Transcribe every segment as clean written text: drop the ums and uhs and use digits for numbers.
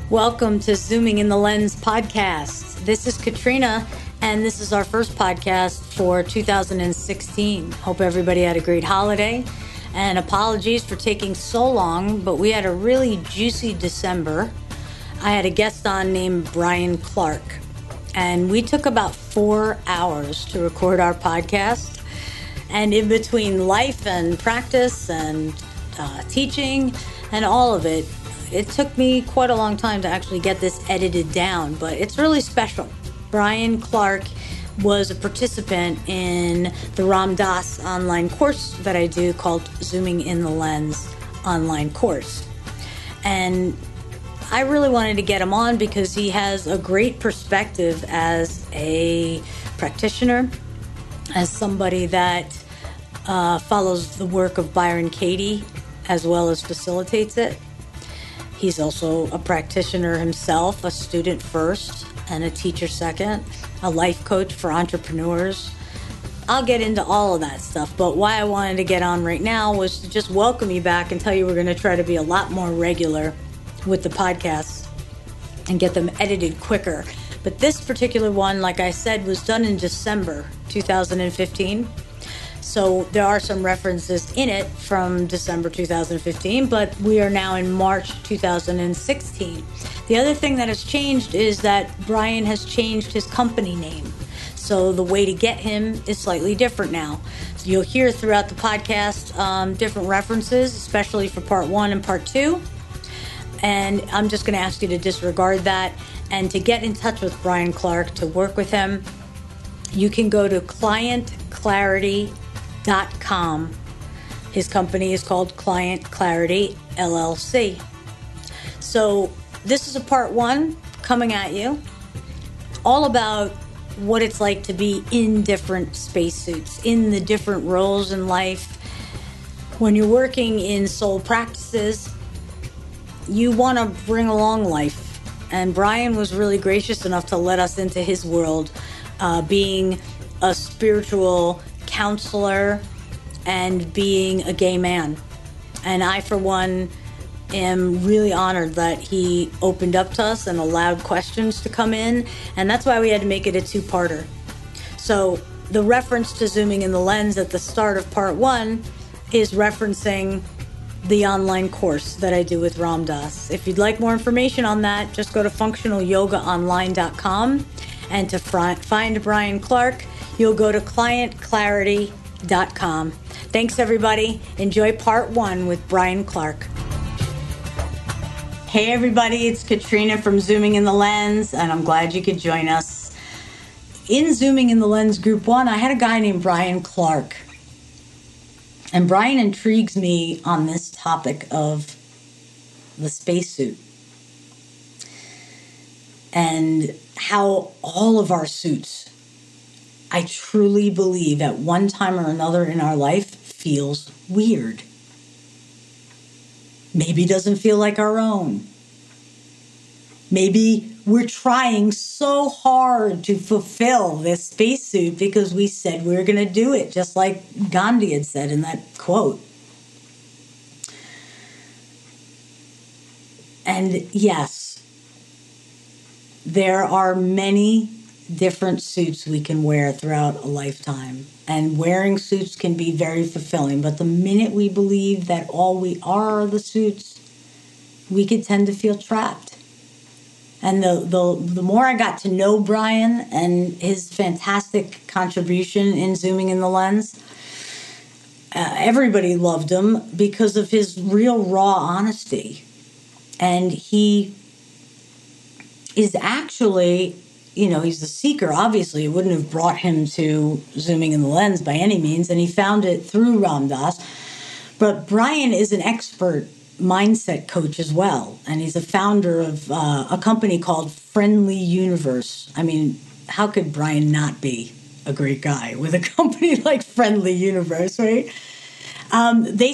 Welcome to Zooming in the Lens podcast. This is Katrina, and this is our first podcast for 2016. Hope everybody had a great holiday, and apologies for taking so long, but we had a really juicy December. I had a guest on named Brian Clark, and we took about 4 hours to record our podcast. And in between life and practice and teaching and all of it, it took me quite a long time to actually get this edited down, but it's really special. Brian Clark was a participant in the Ram Dass online course that I do called Zooming in the Lens online course. And I really wanted to get him on because he has a great perspective as a practitioner, as somebody that follows the work of Byron Katie as well as facilitates it. He's also a practitioner himself, a student first and a teacher second, a life coach for entrepreneurs. I'll get into all of that stuff, but why I wanted to get on right now was to just welcome you back and tell you we're going to try to be a lot more regular with the podcasts and get them edited quicker. But this particular one, like I said, was done in December 2015. So there are some references in it from December 2015, but we are now in March 2016. The other thing that has changed is that Brian has changed his company name. So the way to get him is slightly different now. So you'll hear throughout the podcast different references, especially for part 1 and part 2. And I'm just going to ask you to disregard that. And to get in touch with Brian Clark, to work with him, you can go to clientclarity.com. His company is called Client Clarity LLC. So this is a part 1 coming at you, all about what it's like to be in different spacesuits, in the different roles in life. When you're working in soul practices, you want to bring along life. And Brian was really gracious enough to let us into his world, being a spiritual counselor and being a gay man. And I, for one, am really honored that he opened up to us and allowed questions to come in. And that's why we had to make it a 2-parter. So the reference to Zooming in the Lens at the start of part 1 is referencing the online course that I do with Ram Dass. If you'd like more information on that, just go to functionalyogaonline.com. And to find Brian Clark, you'll go to clientclarity.com. Thanks, everybody. Enjoy part 1 with Brian Clark. Hey, everybody. It's Katrina from Zooming in the Lens, and I'm glad you could join us. In Zooming in the Lens Group 1, I had a guy named Brian Clark. And Brian intrigues me on this topic of the spacesuit and how all of our suits, I truly believe at one time or another in our life, feels weird. Maybe doesn't feel like our own. Maybe we're trying so hard to fulfill this spacesuit because we said we were going to do it, just like Gandhi had said in that quote. And yes, there are many different suits we can wear throughout a lifetime. And wearing suits can be very fulfilling. But the minute we believe that all we are the suits, we could tend to feel trapped. And the more I got to know Brian and his fantastic contribution in Zooming in the Lens, everybody loved him because of his real raw honesty. And he is actually, he's the seeker. Obviously, it wouldn't have brought him to Zooming in the Lens by any means, and he found it through Ram Dass. But Brian is an expert mindset coach as well, and he's a founder of a company called Friendly Universe. I mean, how could Brian not be a great guy with a company like Friendly Universe, right? He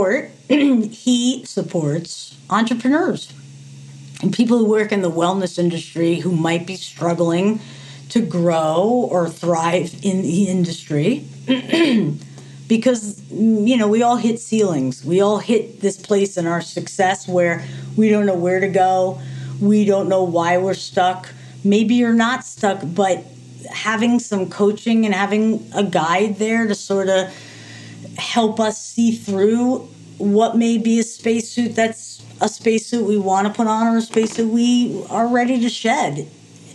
supports entrepreneurs and people who work in the wellness industry who might be struggling to grow or thrive in the industry. Because, we all hit ceilings. We all hit this place in our success where we don't know where to go. We don't know why we're stuck. Maybe you're not stuck, but having some coaching and having a guide there to sort of help us see through what may be a spacesuit that's a spacesuit we want to put on or a spacesuit we are ready to shed.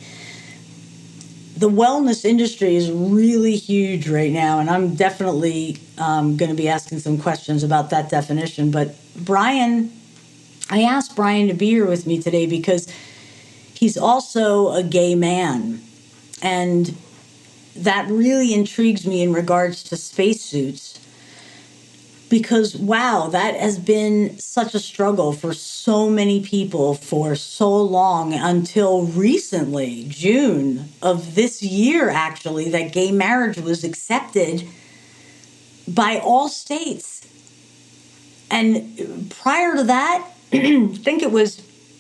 The wellness industry is really huge right now, and I'm definitely going to be asking some questions about that definition. But I asked Brian to be here with me today because he's also a gay man, and that really intrigues me in regards to spacesuits. Because, wow, that has been such a struggle for so many people for so long until recently, June of this year, actually, that gay marriage was accepted by all states. And prior to that, I think it was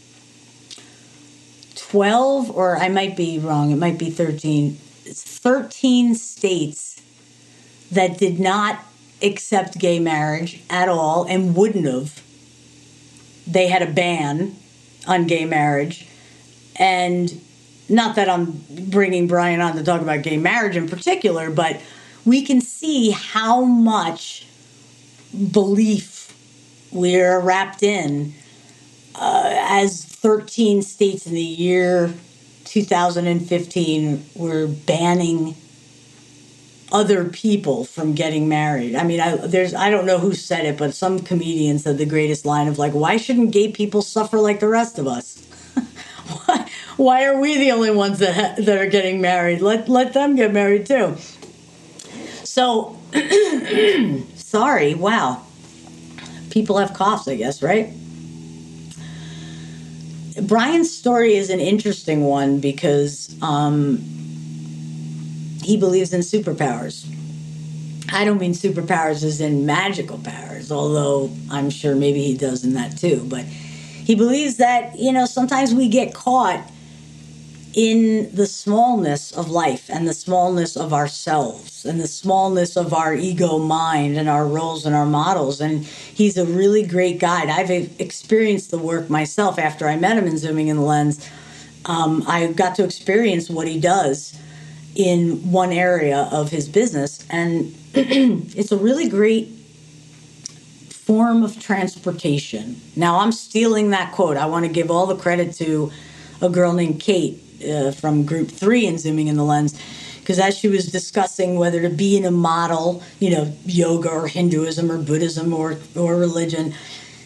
12, or I might be wrong, it might be 13. It's 13 states that did not accept gay marriage at all and wouldn't have. They had a ban on gay marriage. And not that I'm bringing Brian on to talk about gay marriage in particular, but we can see how much belief we're wrapped in as 13 states in the year 2015 were banning other people from getting married. I mean, I don't know who said it, but some comedian said the greatest line of like, why shouldn't gay people suffer like the rest of us? why are we the only ones that are getting married? Let them get married too. So, sorry, wow. People have coughs, I guess, right? Brian's story is an interesting one because he believes in superpowers. I don't mean superpowers as in magical powers, although I'm sure maybe he does in that too. But he believes that, sometimes we get caught in the smallness of life and the smallness of ourselves and the smallness of our ego mind and our roles and our models. And he's a really great guide. I've experienced the work myself after I met him in Zooming in the Lens. I got to experience what he does in one area of his business. And it's a really great form of transportation. Now, I'm stealing that quote. I want to give all the credit to a girl named Kate from Group 3 in Zooming in the Lens, because as she was discussing whether to be in a model, yoga or Hinduism or Buddhism or religion,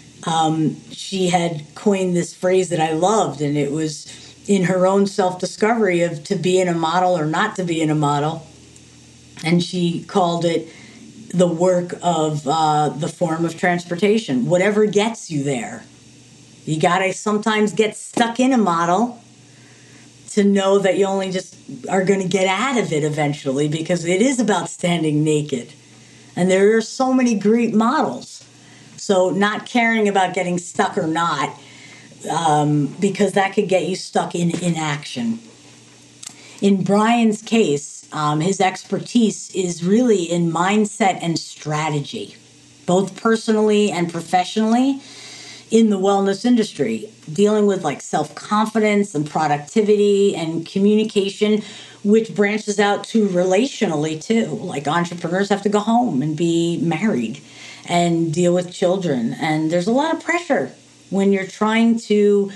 she had coined this phrase that I loved, and it was in her own self-discovery of to be in a model or not to be in a model. And she called it the work of the form of transportation, whatever gets you there. You got to sometimes get stuck in a model to know that you only just are going to get out of it eventually, because it is about standing naked. And there are so many great models. So not caring about getting stuck or not, because that could get you stuck in inaction. In Brian's case, his expertise is really in mindset and strategy, both personally and professionally in the wellness industry, dealing with like self-confidence and productivity and communication, which branches out to relationally too. Like entrepreneurs have to go home and be married and deal with children. And there's a lot of pressure when you're trying to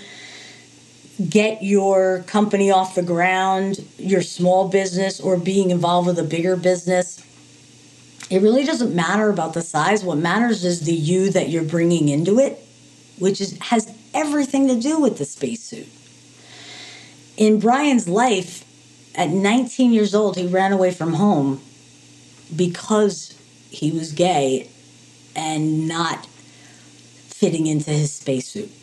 get your company off the ground, your small business, or being involved with a bigger business. It really doesn't matter about the size. What matters is the you that you're bringing into it, which has everything to do with the spacesuit. In Brian's life, at 19 years old, he ran away from home because he was gay and not fitting into his spacesuit.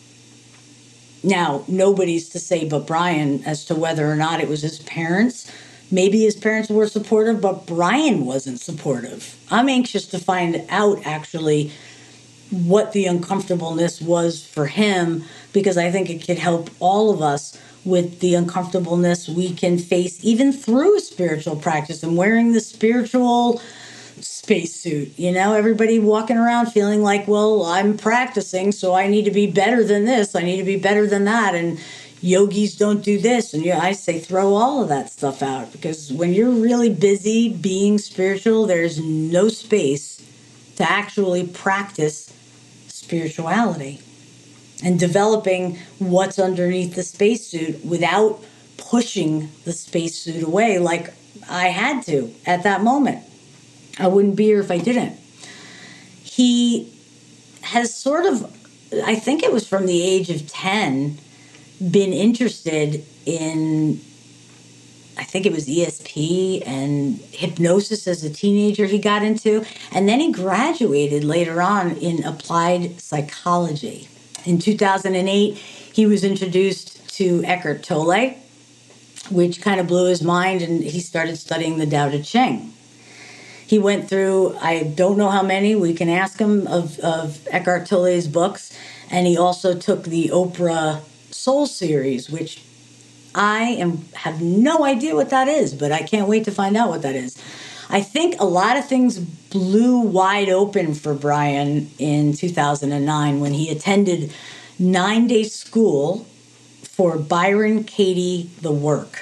Now, nobody's to say but Brian as to whether or not it was his parents. Maybe his parents were supportive, but Brian wasn't supportive. I'm anxious to find out, actually, what the uncomfortableness was for him, because I think it could help all of us with the uncomfortableness we can face even through a spiritual practice and wearing the spiritual spacesuit. Everybody walking around feeling like, well, I'm practicing, so I need to be better than this, I need to be better than that. And yogis don't do this. And I say throw all of that stuff out, because when you're really busy being spiritual, there's no space to actually practice spirituality and developing what's underneath the spacesuit without pushing the spacesuit away like I had to at that moment. I wouldn't be here if I didn't. He has sort of, I think it was from the age of 10, been interested in, I think it was ESP and hypnosis as a teenager he got into. And then he graduated later on in applied psychology. In 2008, he was introduced to Eckhart Tolle, which kind of blew his mind, and he started studying the Tao Te Ching. He went through, I don't know how many, we can ask him, of Eckhart Tolle's books. And he also took the Oprah Soul series, which have no idea what that is, but I can't wait to find out what that is. I think a lot of things blew wide open for Brian in 2009 when he attended 9-day school for Byron Katie The Work.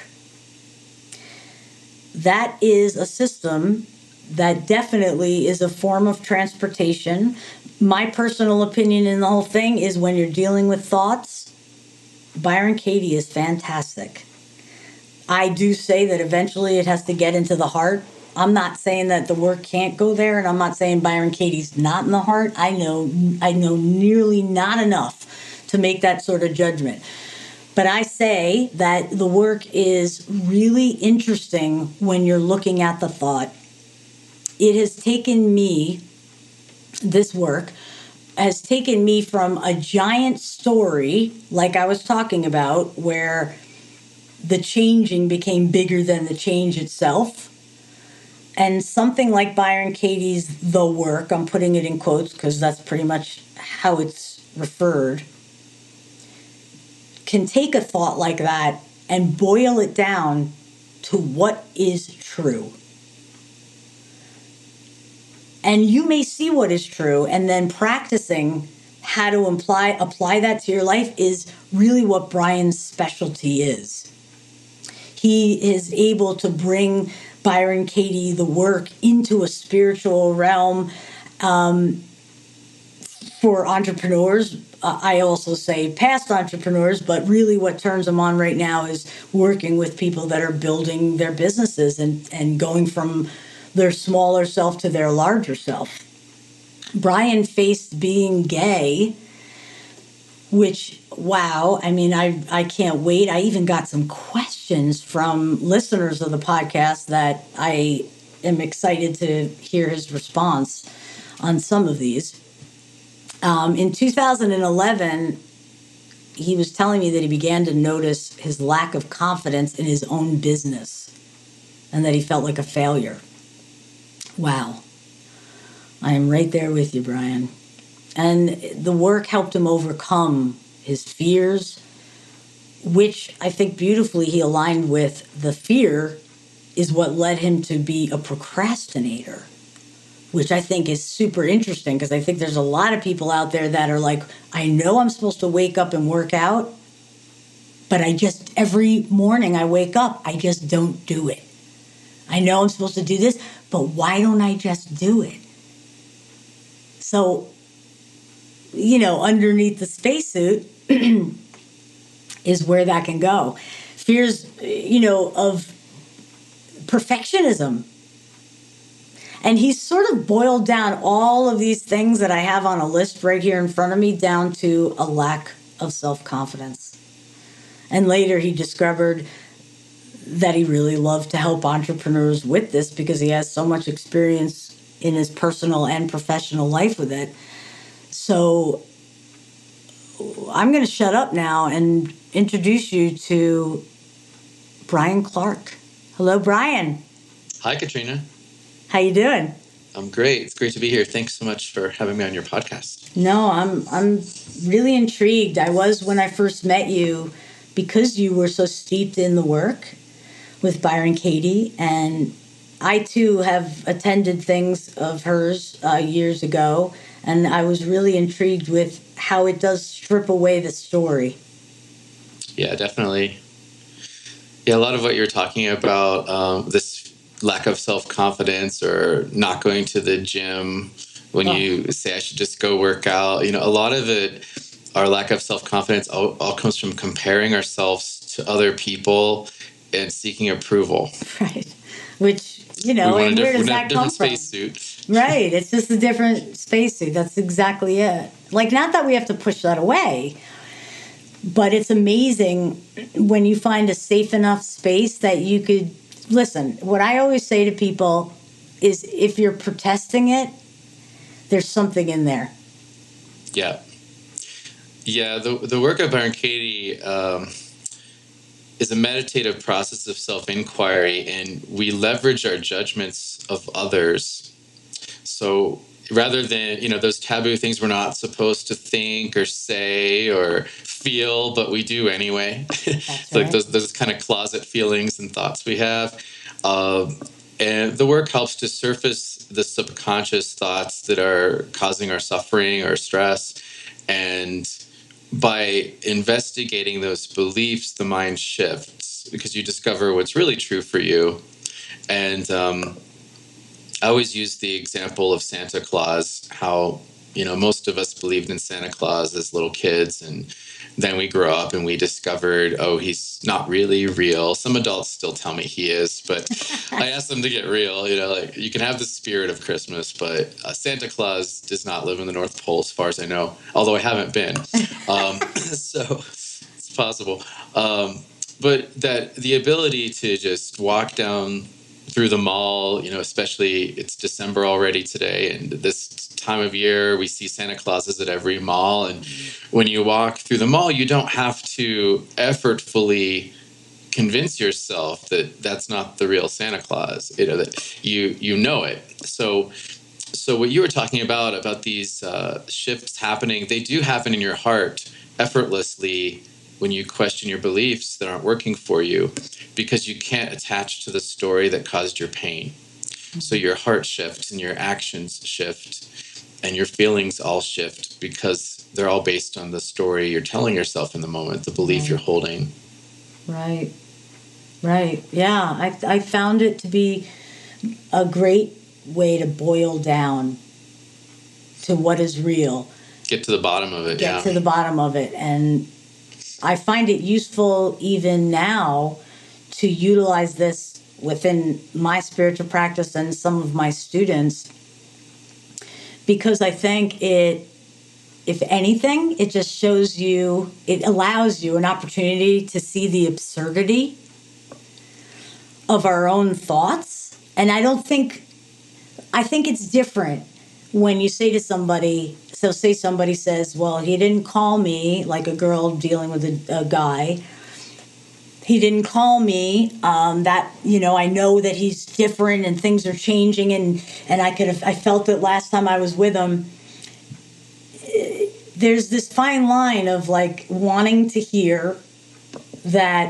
That is a system that definitely is a form of transportation. My personal opinion in the whole thing is when you're dealing with thoughts, Byron Katie is fantastic. I do say that eventually it has to get into the heart. I'm not saying that the work can't go there, and I'm not saying Byron Katie's not in the heart. I know nearly not enough to make that sort of judgment. But I say that the work is really interesting when you're looking at the thought. It has taken me, this work has taken me from a giant story, like I was talking about, where the changing became bigger than the change itself. And something like Byron Katie's The Work, I'm putting it in quotes because that's pretty much how it's referred, can take a thought like that and boil it down to what is true. And you may see what is true, and then practicing how to apply that to your life is really what Brian's specialty is. He is able to bring Byron Katie The Work into a spiritual realm for entrepreneurs. I also say past entrepreneurs, but really what turns them on right now is working with people that are building their businesses and going from their smaller self to their larger self. Brian faced being gay, which, wow, I mean, I can't wait. I even got some questions from listeners of the podcast that I am excited to hear his response on some of these. In 2011, he was telling me that he began to notice his lack of confidence in his own business and that he felt like a failure. Wow. I am right there with you, Brian. And the work helped him overcome his fears, which I think beautifully he aligned with. The fear is what led him to be a procrastinator, which I think is super interesting because I think there's a lot of people out there that are like, I know I'm supposed to wake up and work out, but every morning I wake up, I just don't do it. I know I'm supposed to do this, but why don't I just do it? So, underneath the spacesuit is where that can go. Fears, of perfectionism. And he's sort of boiled down all of these things that I have on a list right here in front of me down to a lack of self-confidence. And later he discovered that he really loved to help entrepreneurs with this because he has so much experience in his personal and professional life with it. So I'm going to shut up now and introduce you to Brian Clark. Hello, Brian. Hi, Katrina. How you doing? I'm great. It's great to be here. Thanks so much for having me on your podcast. No, I'm really intrigued. I was when I first met you because you were so steeped in the work with Byron Katie, and I too have attended things of hers years ago, and I was really intrigued with how it does strip away the story. Yeah, definitely. Yeah, a lot of what you're talking about, this lack of self-confidence or not going to the gym when Oh, you say I should just go work out, a lot of it, our lack of self-confidence all comes from comparing ourselves to other people and seeking approval. right. Which, We want a and where different, does that come different from? spacesuit. Right. It's just a different spacesuit. That's exactly it. Like, not that we have to push that away, but it's amazing when you find a safe enough space that you could listen. What I always say to people is if you're protesting it, there's something in there. Yeah. Yeah, the work of Byron Katie is a meditative process of self-inquiry, and we leverage our judgments of others. So rather than, those taboo things we're not supposed to think or say or feel, but we do anyway. That's It's like right. those kind of closet feelings and thoughts we have. And the work helps to surface the subconscious thoughts that are causing our suffering or stress. And by investigating those beliefs, the mind shifts because you discover what's really true for you. And I always use the example of Santa Claus, how, most of us believed in Santa Claus as little kids. And then we grew up and we discovered, oh, he's not really real. Some adults still tell me he is, but I ask them to get real. Like you can have the spirit of Christmas, but Santa Claus does not live in the North Pole, as far as I know, although I haven't been. So it's possible. But that the ability to just walk down through the mall, especially it's December already today, and this time of year we see Santa Clauses at every mall. And when you walk through the mall, you don't have to effortfully convince yourself that that's not the real Santa Claus. That you know it. So what you were talking about these shifts happening, they do happen in your heart effortlessly when you question your beliefs that aren't working for you, because you can't attach to the story that caused your pain. So your heart shifts and your actions shift and your feelings all shift because they're all based on the story you're telling yourself in the moment, the belief you're holding. Right. Right. Yeah. I found it to be a great way to boil down to what is real. Get to the bottom of it, Get to the bottom of it. And I find it useful even now to utilize this within my spiritual practice and some of my students, because I think it, if anything, it just shows you, it allows you an opportunity to see the absurdity of our own thoughts. And I think it's different when you say to somebody, so say somebody says, well, he didn't call me, like a girl dealing with a guy. He didn't call me. That, I know that he's different and things are changing, and I felt it last time I was with him. There's this fine line of like wanting to hear that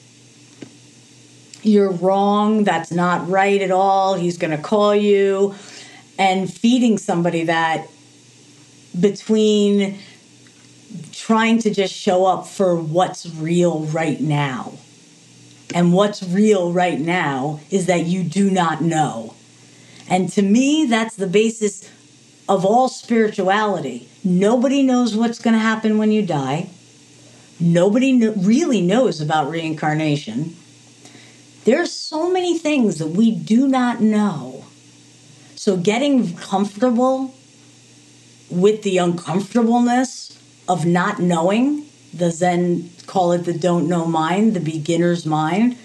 you're wrong, that's not right at all, he's going to call you, and feeding somebody that, between trying to just show up for what's real right now. And what's real right now is that you do not know. And to me, that's the basis of all spirituality. Nobody knows what's going to happen when you die. Nobody really knows about reincarnation. There's so many things that we do not know. So getting comfortable with the uncomfortableness of not knowing, the Zen call it the don't know mind, the beginner's mind.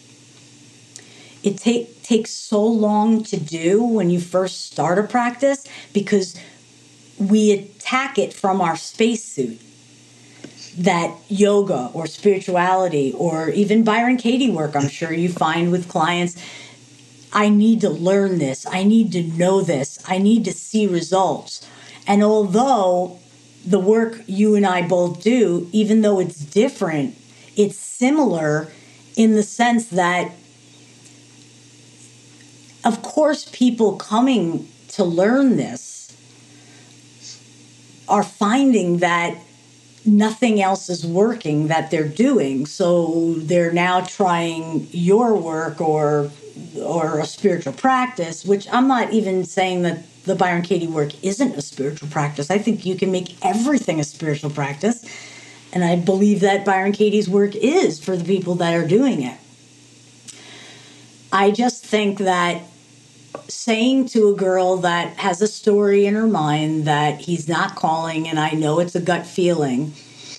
It takes so long to do when you first start a practice because we attack it from our spacesuit. That yoga or spirituality or even Byron Katie work, I'm sure you find with clients, I need to learn this, I need to know this, I need to see results. And although the work you and I both do, even though it's different, it's similar in the sense that, of course, people coming to learn this are finding that nothing else is working that they're doing. So they're now trying your work or a spiritual practice, which I'm not even saying that the Byron Katie work isn't a spiritual practice. I think you can make everything a spiritual practice. And I believe that Byron Katie's work is for the people that are doing it. I just think that saying to a girl that has a story in her mind that he's not calling, and I know it's a gut feeling,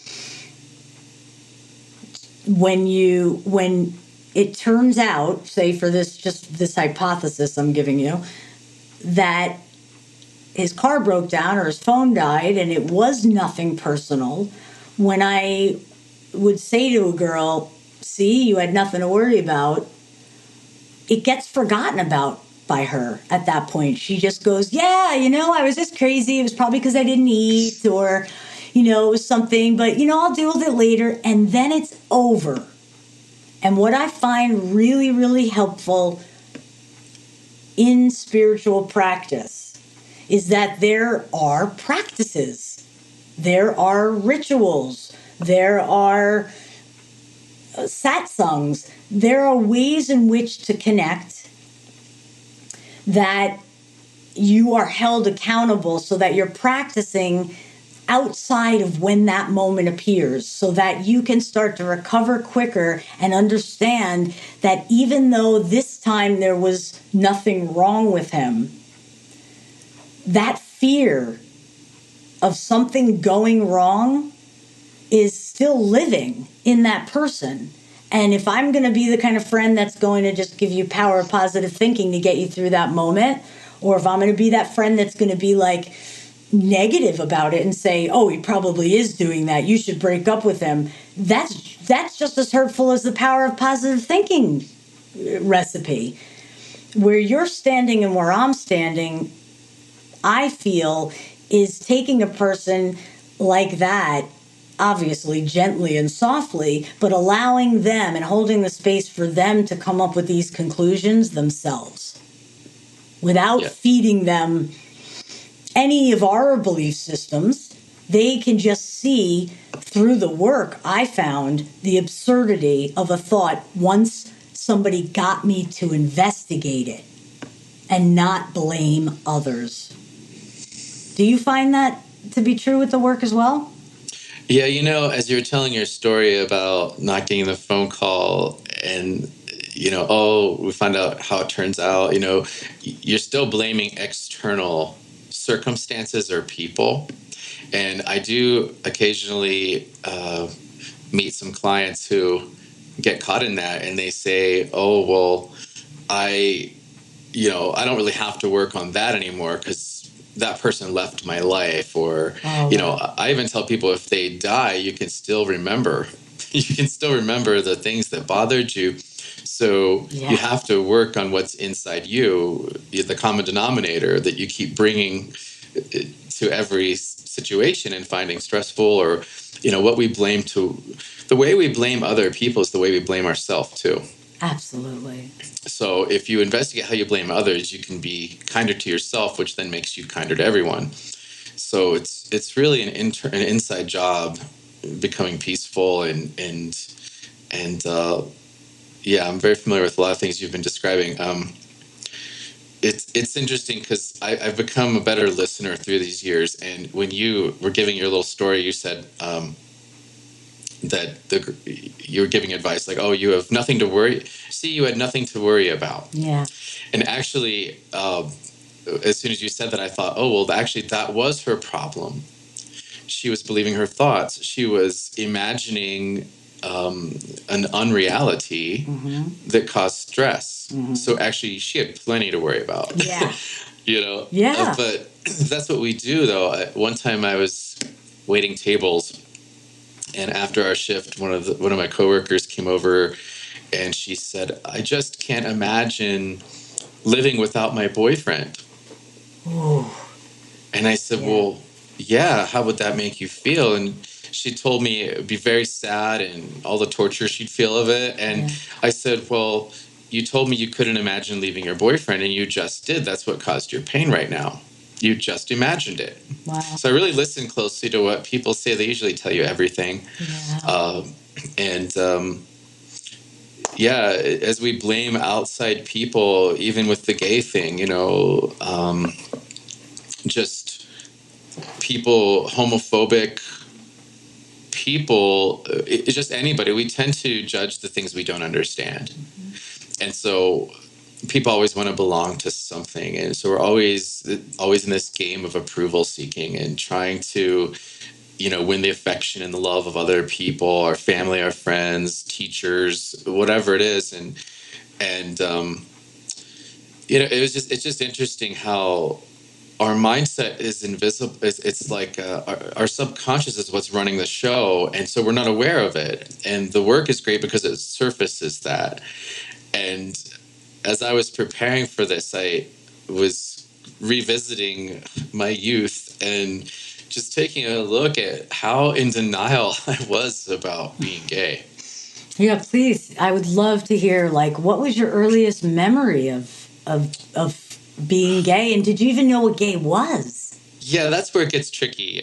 when it turns out, say for this hypothesis I'm giving you, that his car broke down or his phone died and it was nothing personal, when I would say to a girl, see, you had nothing to worry about, it gets forgotten about by her at that point. She just goes, yeah, I was just crazy. It was probably because I didn't eat, or, it was something, but, I'll deal with it later. And then it's over. And what I find really, really helpful in spiritual practice is that there are practices, there are rituals, there are satsangs, there are ways in which to connect that you are held accountable so that you're practicing outside of when that moment appears, so that you can start to recover quicker and understand that even though this time there was nothing wrong with him, that fear of something going wrong is still living in that person. And if I'm going to be the kind of friend that's going to just give you power of positive thinking to get you through that moment, or if I'm going to be that friend that's going to be like negative about it and say, oh, he probably is doing that, you should break up with him, that's just as hurtful as the power of positive thinking recipe. Where you're standing and where I'm standing, I feel, is taking a person like that, obviously gently and softly, but allowing them and holding the space for them to come up with these conclusions themselves without feeding them any of our belief systems. They can just see through the work I found the absurdity of a thought once somebody got me to investigate it and not blame others. Do you find that to be true with the work as well? Yeah, as you were telling your story about not getting the phone call and, we find out how it turns out, you're still blaming external circumstances or people. And I do occasionally meet some clients who get caught in that, and they say, oh, well, I don't really have to work on that anymore because that person left my life. Or, I even tell people if they die, you can still remember. You can still remember the things that bothered you. So you have to work on what's inside you, the common denominator that you keep bringing to every situation and finding stressful, or, what we blame to. The way we blame other people is the way we blame ourselves too. Absolutely. So if you investigate how you blame others, you can be kinder to yourself, which then makes you kinder to everyone. So it's really an inside job, becoming peaceful and I'm very familiar with a lot of things you've been describing. It's interesting because I've become a better listener through these years. And when you were giving your little story, you said that you were giving advice like, oh, you have nothing to worry. See, you had nothing to worry about. Yeah. And actually, as soon as you said that, I thought, oh, well, actually, that was her problem. She was believing her thoughts. She was imagining an unreality that caused stress. So actually, she had plenty to worry about. Yeah. Yeah. But that's what we do, though. One time I was waiting tables, and after our shift, one of my coworkers came over, and she said, I just can't imagine living without my boyfriend. Ooh. And I said, well, yeah, how would that make you feel? And she told me it would be very sad and all the torture she'd feel of it. And I said, well, you told me you couldn't imagine leaving your boyfriend, and you just did. That's what caused your pain right now. You just imagined it. Wow. So I really listen closely to what people say. They usually tell you everything. Yeah. And yeah, as we blame outside people, even with the gay thing, just people, homophobic people, it's just anybody, we tend to judge the things we don't understand. And so people always want to belong to something, and so we're always in this game of approval seeking and trying to win the affection and the love of other people, our family, our friends, teachers, whatever it is. And it's just interesting how our mindset is invisible. It's like our subconscious is what's running the show, and so we're not aware of it. And the work is great because it surfaces that. And as I was preparing for this, I was revisiting my youth and just taking a look at how in denial I was about being gay. Yeah, please. I would love to hear, like, what was your earliest memory of being gay, and did you even know what gay was? Yeah, that's where it gets tricky.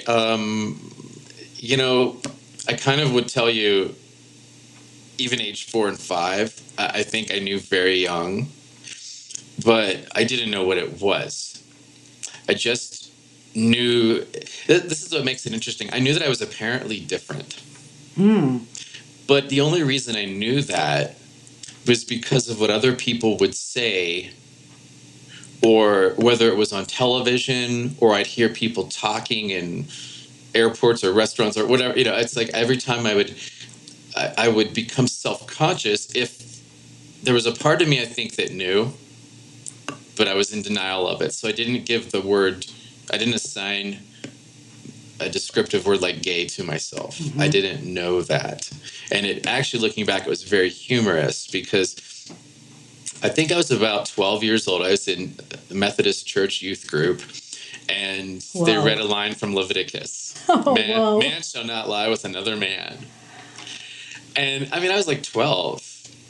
I kind of would tell you, even age 4 and 5, I think I knew very young, but I didn't know what it was. I just knew. This is what makes it interesting. I knew that I was apparently different. But the only reason I knew that was because of what other people would say, or whether it was on television, or I'd hear people talking in airports or restaurants or whatever. It's like every time I would become self-conscious if there was a part of me, I think, that knew, but I was in denial of it. So I didn't assign a descriptive word like gay to myself. Mm-hmm. I didn't know that. And it actually, looking back, it was very humorous because I think I was about 12 years old. I was in the Methodist Church youth group, and they read a line from Leviticus. Man shall not lie with another man. And I mean, I was like 12.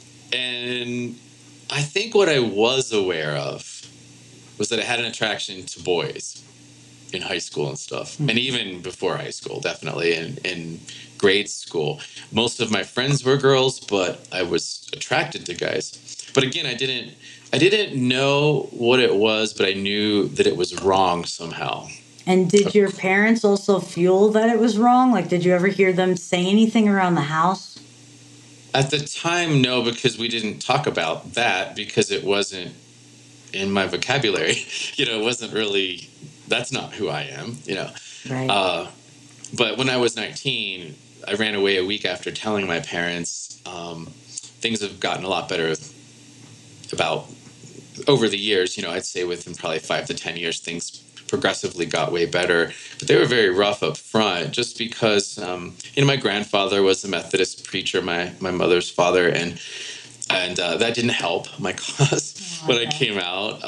And I think what I was aware of was that I had an attraction to boys in high school and stuff. Mm-hmm. And even before high school, definitely in grade school. Most of my friends were girls, but I was attracted to guys. But again, I didn't know what it was, but I knew that it was wrong somehow. And did your parents also fuel that it was wrong? Like, did you ever hear them say anything around the house? At the time, no, because we didn't talk about that because it wasn't in my vocabulary. It wasn't really, that's not who I am, Right. But when I was 19, I ran away a week after telling my parents. Things have gotten a lot better about over the years. I'd say within probably 5 to 10 years, things progressively got way better, but they were very rough up front just because my grandfather was a Methodist preacher, my mother's father, and that didn't help my cause when I came out.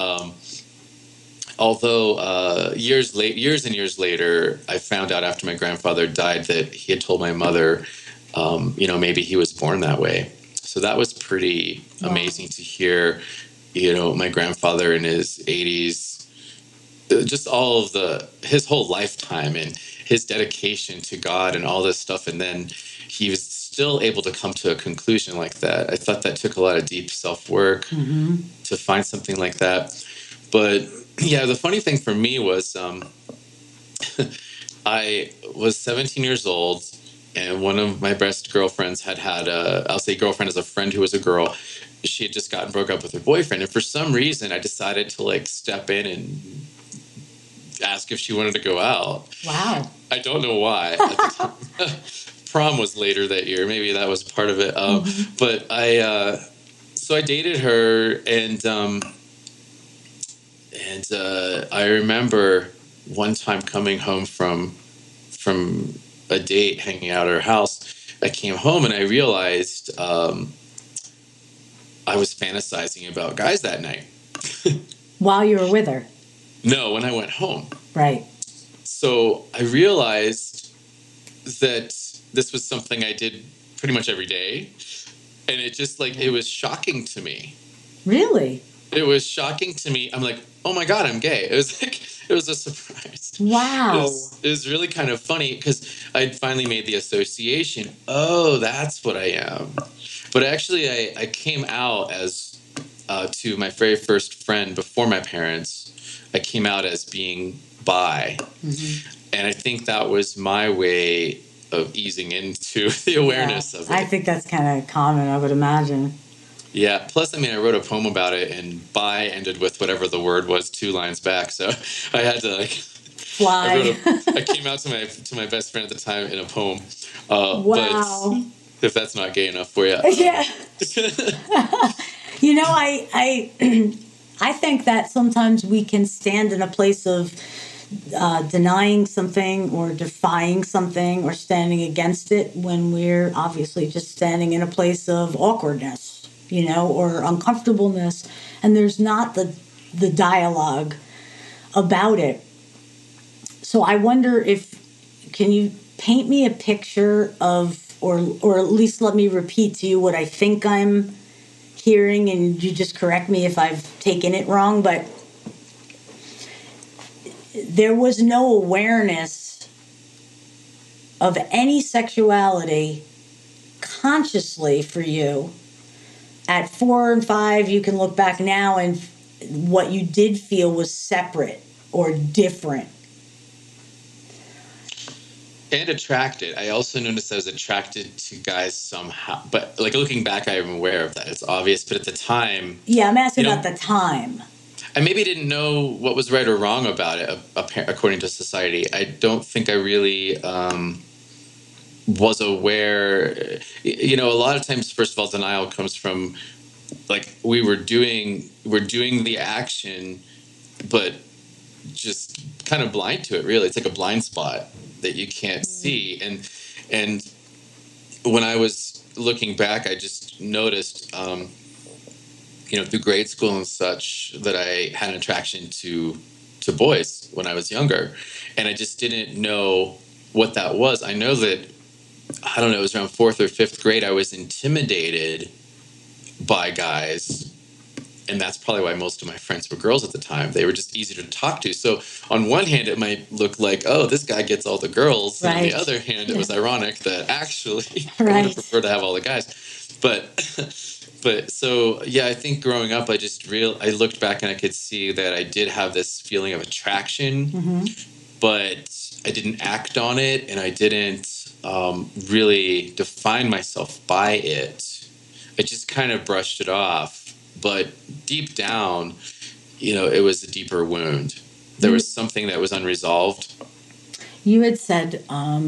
Although years and years later, I found out after my grandfather died that he had told my mother, maybe he was born that way. So that was pretty amazing to hear. My grandfather in his 80s, just all of his whole lifetime and his dedication to God and all this stuff. And then he was still able to come to a conclusion like that. I thought that took a lot of deep self-work to find something like that. But yeah, the funny thing for me was I was 17 years old, and one of my best girlfriends had I'll say girlfriend as a friend who was a girl. She had just broke up with her boyfriend. And for some reason, I decided to step in and ask if she wanted to go out. Wow. I don't know why. Prom was later that year. Maybe that was part of it. But so I dated her, and I remember one time coming home from a date, hanging out at her house. I came home and I realized I was fantasizing about guys that night. While you were with her? No, when I went home. Right. So I realized that this was something I did pretty much every day. And it just it was shocking to me. Really? It was shocking to me. I'm like, oh my God, I'm gay. It was It was a surprise. Wow. It was really kind of funny because I'd finally made the association. Oh, that's what I am. But actually, I came out as to my very first friend before my parents. I came out as being bi. And I think that was my way of easing into the awareness of it. I think that's kind of common, I would imagine. Yeah. Plus, I mean, I wrote a poem about it, and bi ended with whatever the word was 2 lines back. So I had to fly. I came out to my best friend at the time in a poem. Wow. But if that's not gay enough for you, yeah. You know, I think that sometimes we can stand in a place of denying something or defying something or standing against it when we're obviously just standing in a place of awkwardness, you know, or uncomfortableness, and there's not the dialogue about it. So I wonder can you paint me a picture of, or at least let me repeat to you what I think I'm hearing, and you just correct me if I've taken it wrong, but there was no awareness of any sexuality consciously for you. At 4 and 5, you can look back now and what you did feel was separate or different. And attracted. I also noticed I was attracted to guys somehow. But like looking back, I'm aware of that. It's obvious. But at the time... Yeah, I'm asking about the time. I maybe didn't know what was right or wrong about it, according to society. I don't think I really was aware. You know, a lot of times, first of all, denial comes from, like, we're doing the action, but just kind of blind to it, really. It's like a blind spot that you can't see. And when I was looking back, I just noticed... you know, through grade school and such, that I had an attraction to boys when I was younger. And I just didn't know what that was. I know that, I don't know, it was around 4th or 5th grade, I was intimidated by guys. And that's probably why most of my friends were girls at the time. They were just easy to talk to. So on one hand, it might look like, oh, this guy gets all the girls. Right. And on the other hand, it was ironic that actually I would have preferred to have all the guys. But so, yeah, I think growing up, I looked back and I could see that I did have this feeling of attraction, but I didn't act on it, and I didn't really define myself by it. I just kind of brushed it off. But deep down, you know, it was a deeper wound. There was something that was unresolved. You had said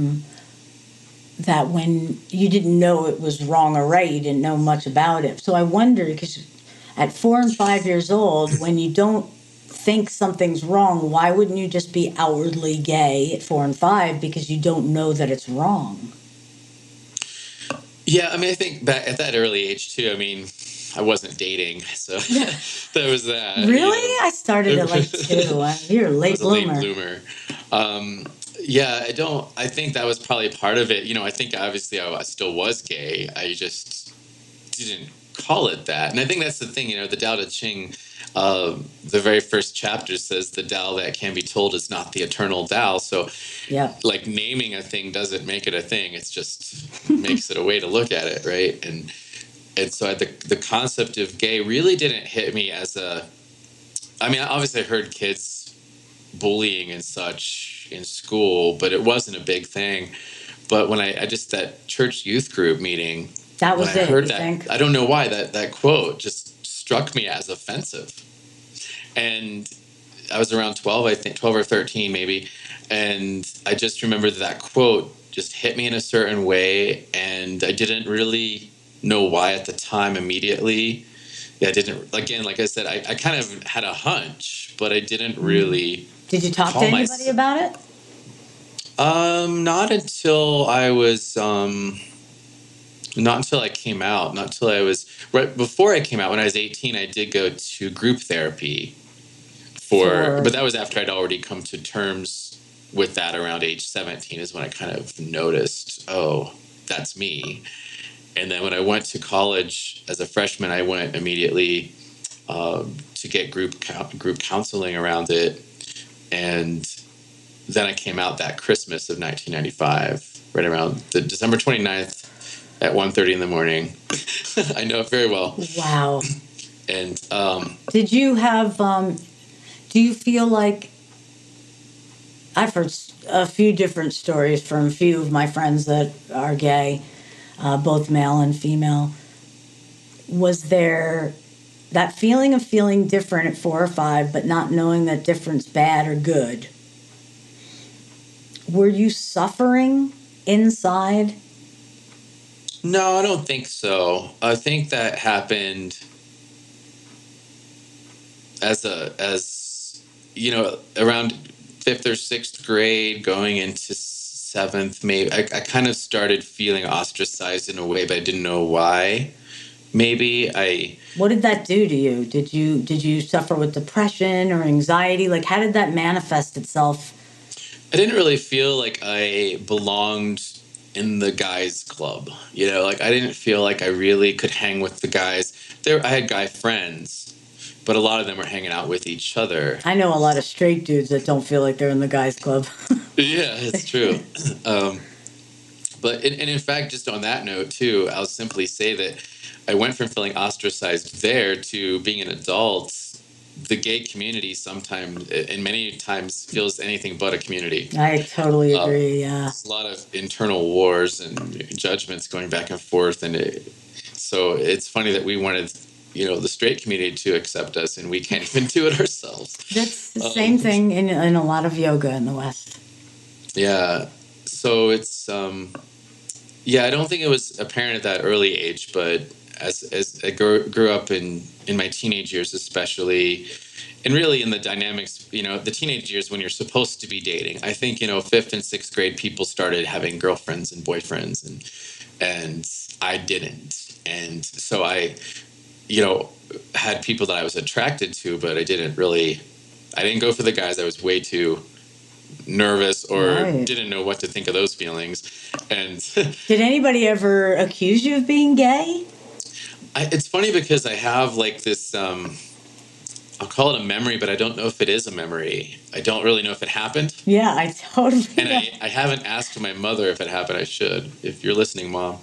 that when you didn't know it was wrong or right, you didn't know much about it. So I wonder, because at 4 and 5 years old, when you don't think something's wrong, why wouldn't you just be outwardly gay at 4 and 5 because you don't know that it's wrong? Yeah, I mean, I think back at that early age, too, I mean, I wasn't dating, so there was that. Really? You know? I started at like 2. You're a late bloomer. Late bloomer. Yeah, I think that was probably part of it. You know, I think obviously I still was gay. I just didn't call it that. And I think that's the thing, you know, the Tao Te Ching, the very first chapter says the Tao that can be told is not the eternal Tao. So like naming a thing doesn't make it a thing. It's just makes it a way to look at it, right? And so the concept of gay really didn't hit me as I mean, obviously I heard kids bullying and such in school, but it wasn't a big thing. But when I just, that church youth group meeting, that was it, heard that, I don't know why, that quote just struck me as offensive. And I was around 12, I think, 12 or 13 maybe. And I just remember that quote just hit me in a certain way. And I didn't really know why at the time immediately. Yeah, I didn't, again, like I said, I kind of had a hunch, but I didn't really. Did you talk to anybody about it? Not until I was, not until I came out, not until I was, right before I came out, when I was 18, I did go to group therapy but that was after I'd already come to terms with that. Around age 17 is when I kind of noticed, oh, that's me. And then when I went to college as a freshman, I went immediately to get group counseling around it. And then I came out that Christmas of 1995, right around the December 29th at 1:30 in the morning. I know it very well. Wow. And Did you have, do you feel like, I've heard a few different stories from a few of my friends that are gay, both male and female. Was there that feeling of feeling different at 4 or 5, but not knowing that difference bad or good? Were you suffering inside? no, I don't think so. I think that happened as around fifth or sixth grade, going into seventh. Maybe I kind of started feeling ostracized in a way, but I didn't know why. Maybe I What did that do to you? Did you suffer with depression or anxiety? Like, how did that manifest itself? I didn't really feel like I belonged in the guys club. Like I didn't feel like I really could hang with the guys. I had guy friends, but a lot of them were hanging out with each other. I know a lot of straight dudes that don't feel like they're in the guys club. Yeah, it's true. But in fact, just on that note too, I'll simply say that I went from feeling ostracized there to being an adult. The gay community sometimes, and many times, feels anything but a community. I totally agree. Yeah. There's a lot of internal wars and judgments going back and forth, and so it's funny that we wanted, the straight community to accept us, and we can't even do it ourselves. That's the same thing in a lot of yoga in the West. Yeah. So it's I don't think it was apparent at that early age, but as I grew up in my teenage years, especially, and really in the dynamics, the teenage years when you're supposed to be dating. I think fifth and sixth grade, people started having girlfriends and boyfriends, and I didn't, and so I, had people that I was attracted to, but I didn't go for the guys. I was way too nervous or Right. didn't know what to think of those feelings. And Did anybody ever accuse you of being gay? it's funny because I have like this, I'll call it a memory, but I don't know if it is a memory. I don't really know if it happened. Yeah, I totally. And I haven't asked my mother if it happened. I should, if you're listening, Mom.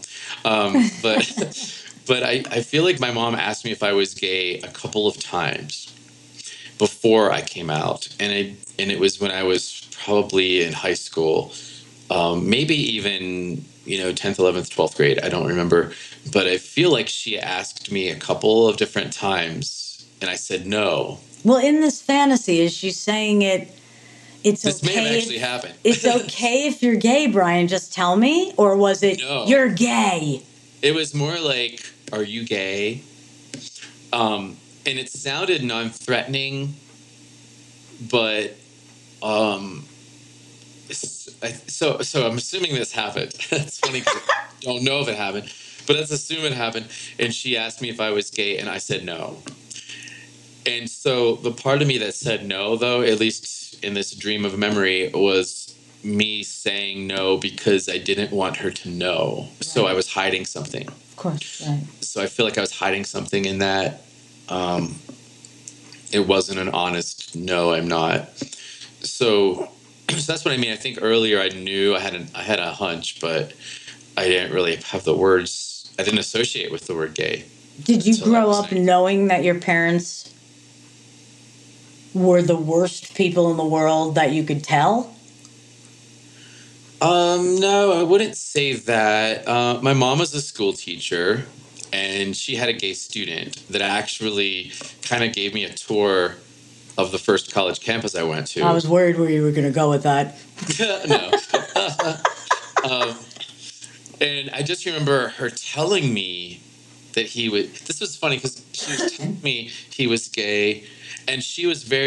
But I feel like my mom asked me if I was gay a couple of times before I came out. And it was when I was probably in high school, maybe even 10th, 11th, 12th grade. I don't remember, but I feel like she asked me a couple of different times, and I said no. Well, in this fantasy, is she saying it's This okay? may have actually happened. It's okay if you're gay, Brian. Just tell me, or was it No. You're gay? It was more like, "Are you gay?" And it sounded non-threatening, but so I'm assuming this happened. It's funny because I don't know if it happened, but let's assume it happened. And she asked me if I was gay, and I said no. And so the part of me that said no, though, at least in this dream of memory, was me saying no because I didn't want her to know. Right. So I was hiding something. Of course, right. So I feel like I was hiding something in that. It wasn't an honest no, I'm not. So that's what I mean. I think earlier I knew I had a hunch, but I didn't really have the words. I didn't associate with the word gay. Did you grow up knowing that your parents were the worst people in the world that you could tell? No, I wouldn't say that. My mom was a school teacher, and she had a gay student that actually kind of gave me a tour of the first college campus I went to. I was worried where you were going to go with that. No. And I just remember her telling me that he would. This was funny because she was telling me he was gay, and she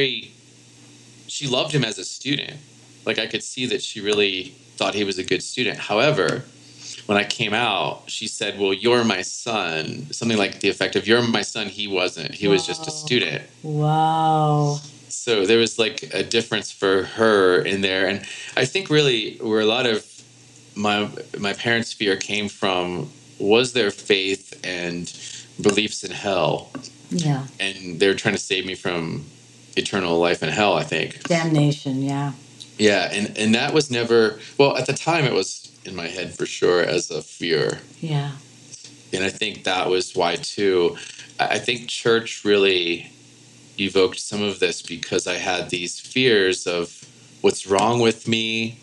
loved him as a student. Like I could see that she really thought he was a good student. However, when I came out, she said, "Well, you're my son." Something like the effect of, "You're my son." He wasn't. He was just a student. Wow. So there was like a difference for her in there. And I think really where a lot of my parents' fear came from was their faith and beliefs in hell. Yeah. And they were trying to save me from eternal life in hell, I think. Damnation, yeah. Yeah, and that was never, well, at the time it was in my head for sure as a fear. Yeah. And I think that was why too. I think church really evoked some of this because I had these fears of what's wrong with me.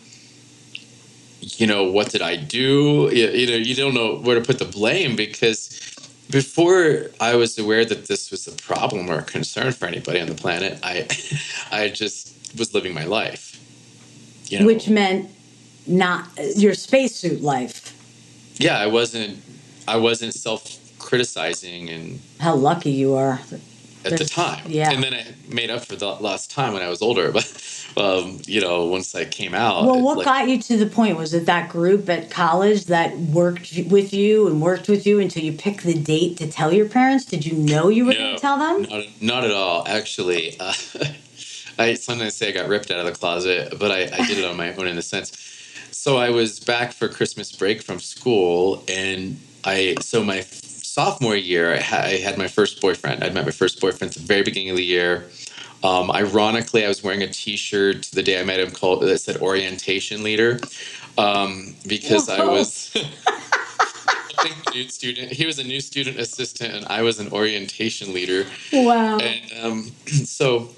What did I do? You don't know where to put the blame because before I was aware that this was a problem or a concern for anybody on the planet, I just was living my life. Which meant not your spacesuit life. Yeah, I wasn't self-criticizing and how lucky you are at the time. Yeah. And then I made up for the last time when I was older. But, once I came out. Well, what got you to the point? Was it that group at college that worked with you until you picked the date to tell your parents? Did you know you were going to tell them? Not at all, actually. I sometimes say I got ripped out of the closet, but I did it on my own in a sense. So I was back for Christmas break from school, and my sophomore year, I had my first boyfriend. I'd met my first boyfriend at the very beginning of the year. Ironically, I was wearing a T-shirt the day I met him that said "Orientation Leader," because I was a new student. He was a new student assistant, and I was an orientation leader. Wow! And so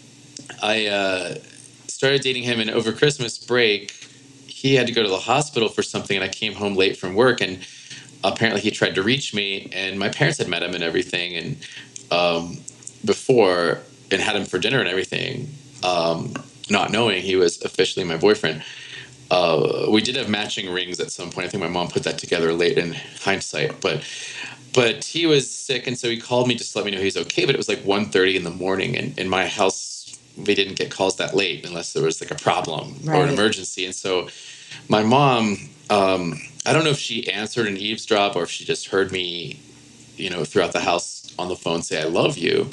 I started dating him, and over Christmas break, he had to go to the hospital for something, and I came home late from work, and apparently he tried to reach me, and my parents had met him and everything, and before, and had him for dinner and everything, not knowing he was officially my boyfriend. We did have matching rings at some point. I think my mom put that together late in hindsight, but he was sick, and so he called me just to let me know he was okay. But it was like 1:30 in the morning, and in my house, we didn't get calls that late unless there was like a problem or an emergency. And so my mom, I don't know if she answered an eavesdrop or if she just heard me, throughout the house on the phone say, "I love you."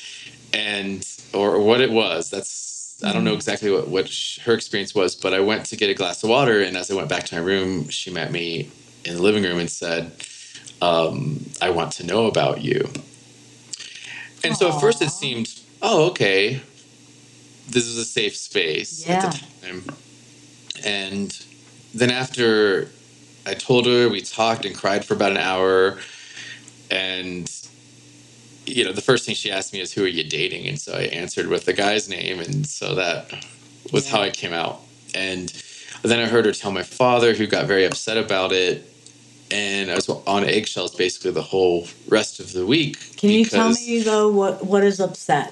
Or what it was. I don't know exactly what her experience was, but I went to get a glass of water, and as I went back to my room, she met me in the living room and said, "I want to know about you." And Aww. So at first it seemed, oh, okay, this is a safe space at the time. And then after I told her, we talked and cried for about an hour, and the first thing she asked me is, "Who are you dating?" And so I answered with the guy's name. And so that was how I came out. And then I heard her tell my father, who got very upset about it. And I was on eggshells basically the whole rest of the week. Can you tell me, though, what is upset?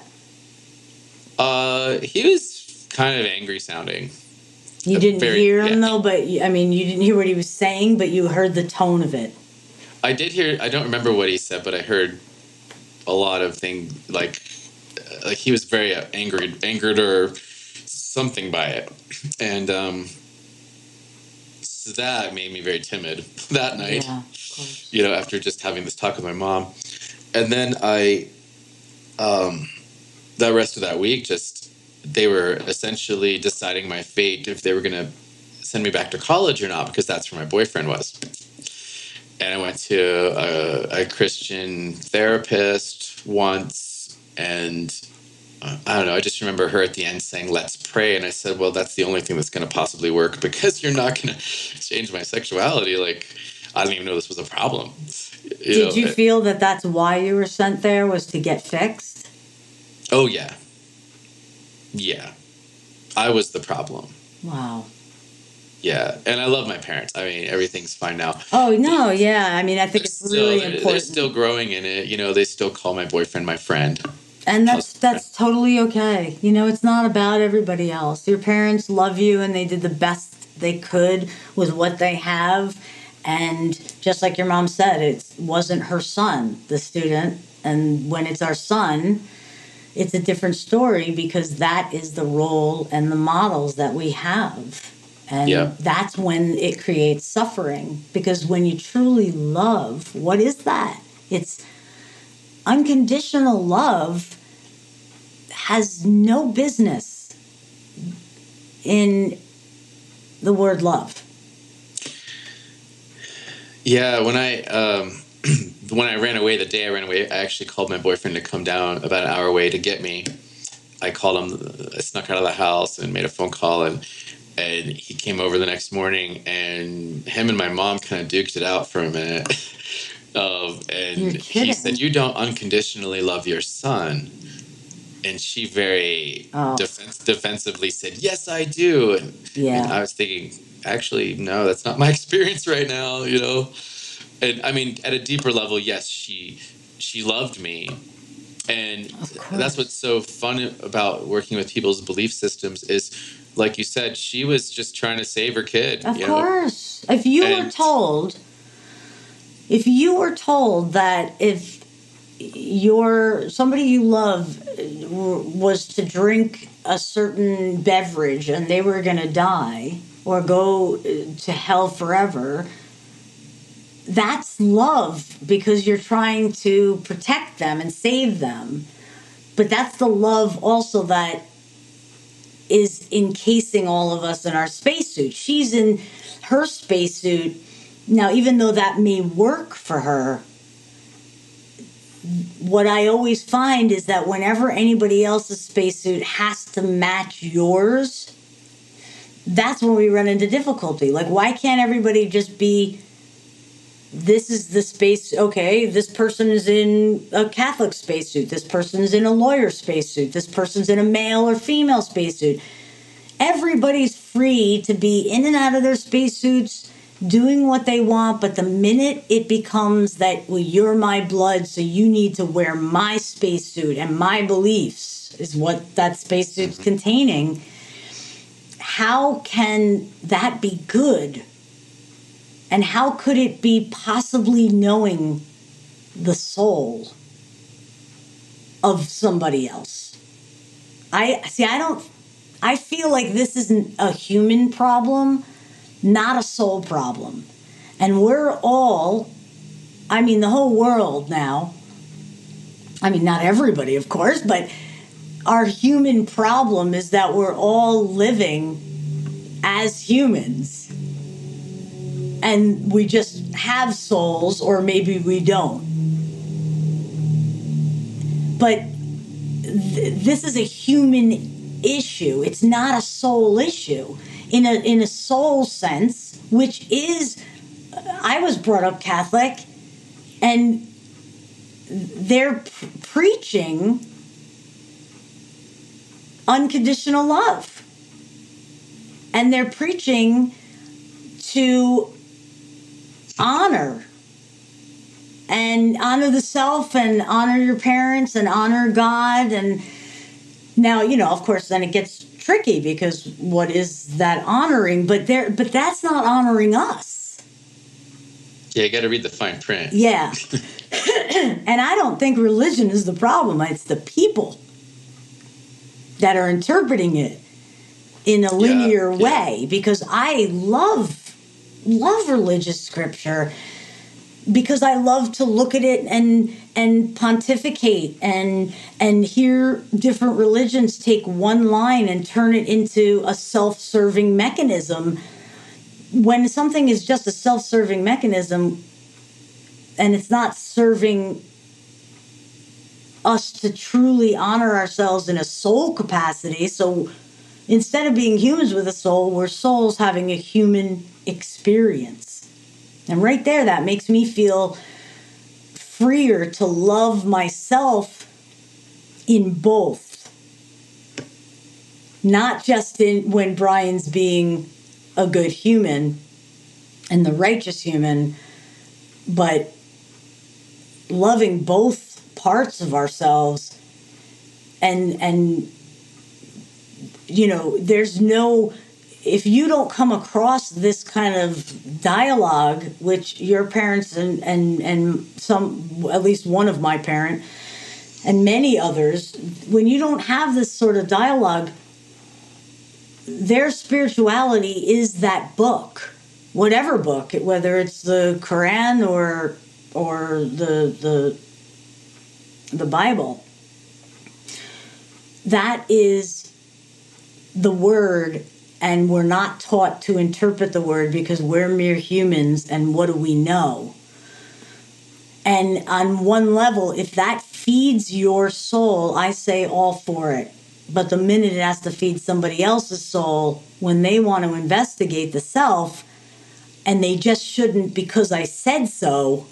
He was kind of angry sounding. You didn't hear him, though, but, you didn't hear what he was saying, but you heard the tone of it. I did hear, I don't remember what he said, but I heard a lot of things, like he was very angered or something by it. And so that made me very timid that night, after just having this talk with my mom. And then the rest of that week, they were essentially deciding my fate, if they were going to send me back to college or not, because that's where my boyfriend was. And I went to a Christian therapist once, and I don't know, I just remember her at the end saying, "Let's pray." And I said, well, that's the only thing that's going to possibly work, because you're not going to change my sexuality. Like, I didn't even know this was a problem. Did you feel that that's why you were sent there, was to get fixed? Oh, yeah. Yeah. I was the problem. Wow. Yeah, and I love my parents. I mean, everything's fine now. Oh, no, yeah. I mean, I think it's really important. They're still growing in it. They still call my boyfriend my friend. And that's totally okay. It's not about everybody else. Your parents love you, and they did the best they could with what they have. And just like your mom said, it wasn't her son, the student. And when it's our son, it's a different story, because that is the role and the models that we have. And that's when it creates suffering, because when you truly love, what is that? It's unconditional love. Has no business in the word love. Yeah, when I ran away, the day I ran away, I actually called my boyfriend to come down about an hour away to get me. I called him. I snuck out of the house and made a phone call, and he came over the next morning, and him and my mom kind of duked it out for a minute. You're And he said, kidding. "You don't unconditionally love your son." And she very Oh, defensively said, "Yes, I do." And yeah. I was thinking, actually, no, that's not my experience right now, you know? And I mean, at a deeper level, yes, she loved me. And Of that's what's course. so fun about working with people's belief systems is, like you said, she was just trying to save her kid, Of you know? course. And If you were told that if your somebody you love was to drink a certain beverage and they were going to die or go to hell forever, that's love because you're trying to protect them and save them. But that's the love also that is encasing all of us in our spacesuit. She's in her spacesuit. Now, even though that may work for her, what I always find is that whenever anybody else's spacesuit has to match yours, that's when we run into difficulty. Like, why can't everybody just be, this is the space, okay, this person is in a Catholic spacesuit, this person's in a lawyer spacesuit, this person's in a male or female spacesuit. Everybody's free to be in and out of their spacesuits doing what they want, but the minute it becomes that, well, you're my blood, so you need to wear my spacesuit and my beliefs is what that spacesuit's containing, how can that be good? And how could it be possibly knowing the soul of somebody else? I feel like this isn't a human problem, not a soul problem. And we're all, I mean, the whole world now, I mean, not everybody, of course, but our human problem is that we're all living as humans. And we just have souls, or maybe we don't. But this is a human issue. It's not a soul issue. In a soul sense, which is, I was brought up Catholic, and they're preaching unconditional love. And they're preaching to honor the self and honor your parents and honor God. And now, of course, then it gets tricky because what is that honoring? But that's not honoring us. yeah, you got to read the fine print. Yeah. And I don't think religion is the problem. It's the people that are interpreting it in a linear way, because I love religious scripture, because I love to look at it and pontificate and hear different religions take one line and turn it into a self-serving mechanism. When something is just a self-serving mechanism and it's not serving us to truly honor ourselves in a soul capacity, so instead of being humans with a soul, we're souls having a human experience. And right there, that makes me feel freer to love myself in both. Not just in when Brian's being a good human and the righteous human, but loving both parts of ourselves. And there's no, if you don't come across this kind of dialogue, which your parents and some, at least one of my parent and many others, when you don't have this sort of dialogue, their spirituality is that book, whatever book, whether it's the Quran or the Bible. That is the word, and we're not taught to interpret the word because we're mere humans, and what do we know? And on one level, if that feeds your soul, I say all for it. But the minute it has to feed somebody else's soul, when they want to investigate the self, and they just shouldn't because I said so,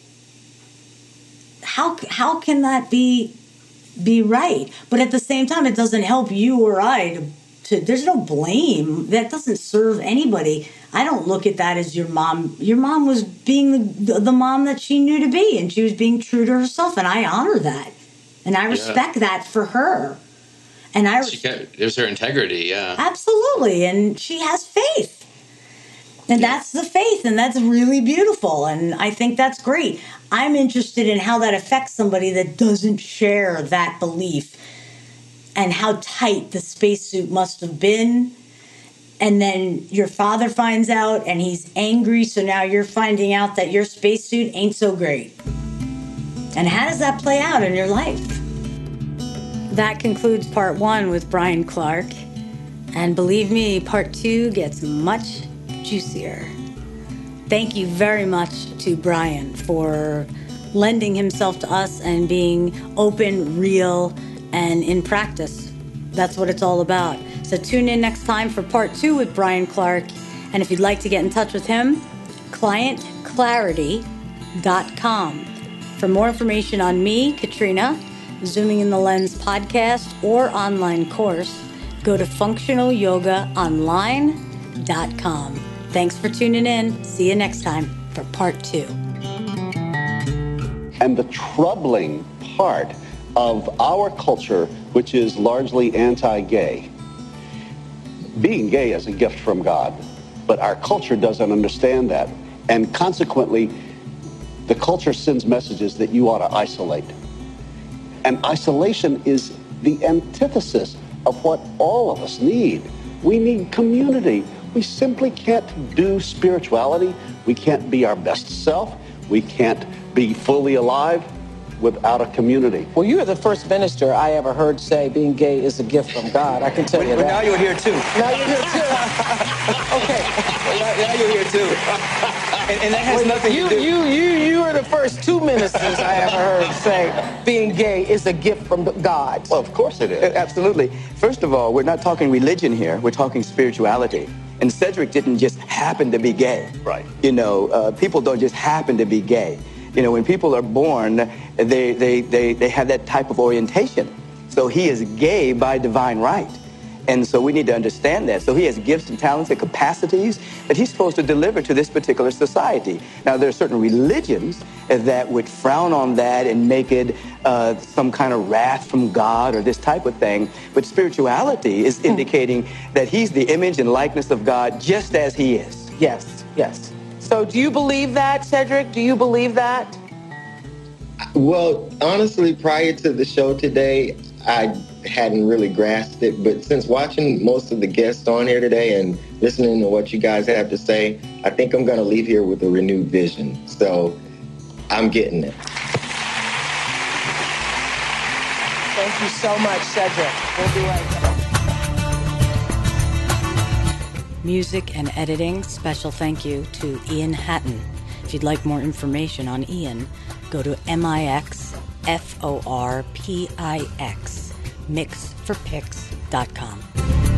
how can that be right? But at the same time, it doesn't help you or I to there's no blame. That doesn't serve anybody. I don't look at that as your mom. Your mom was being the mom that she knew to be, and she was being true to herself, and I honor that. And I respect that for her. And there's her integrity, yeah. Absolutely. And she has faith. And that's the faith, and that's really beautiful. And I think that's great. I'm interested in how that affects somebody that doesn't share that belief and how tight the spacesuit must have been. And then your father finds out and he's angry. So now you're finding out that your spacesuit ain't so great. And how does that play out in your life? That concludes part 1 with Brian Clark. And believe me, part 2 gets much juicier. Thank you very much to Brian for lending himself to us and being open, real, and in practice. That's what it's all about. So tune in next time for part 2 with Brian Clark. And if you'd like to get in touch with him, clientclarity.com. For more information on me, Katrina, Zooming in the Lens podcast, or online course, go to functionalyogaonline.com. Thanks for tuning in. See you next time for part 2. And the troubling part of our culture, which is largely anti-gay, being gay is a gift from God, but our culture doesn't understand that. And consequently, the culture sends messages that you ought to isolate. And isolation is the antithesis of what all of us need. We need community. We simply can't do spirituality. We can't be our best self. We can't be fully alive without a community. Well, you are the first minister I ever heard say being gay is a gift from God. I can tell you that. Now you're here too. Now you're here too. Okay. Now you're here too. And that has nothing to do. You are the first 2 ministers I ever heard say being gay is a gift from God. Well, of course it is. Absolutely. First of all, we're not talking religion here. We're talking spirituality. And Cedric didn't just happen to be gay. Right. You know, people don't just happen to be gay. You know, when people are born, they have that type of orientation. So he is gay by divine right. And so we need to understand that. So he has gifts and talents and capacities that he's supposed to deliver to this particular society. Now, there are certain religions that would frown on that and make it some kind of wrath from God or this type of thing. But spirituality is indicating that he's the image and likeness of God just as he is. Yes, yes. So do you believe that, Cedric? Do you believe that? Well, honestly, prior to the show today, I hadn't really grasped it. But since watching most of the guests on here today and listening to what you guys have to say, I think I'm going to leave here with a renewed vision. So I'm getting it. Thank you so much, Cedric. We'll be right back. Music and editing, special thank you to Ian Hatton. If you'd like more information on Ian, go to MIXFORPIX, mixforpix.com.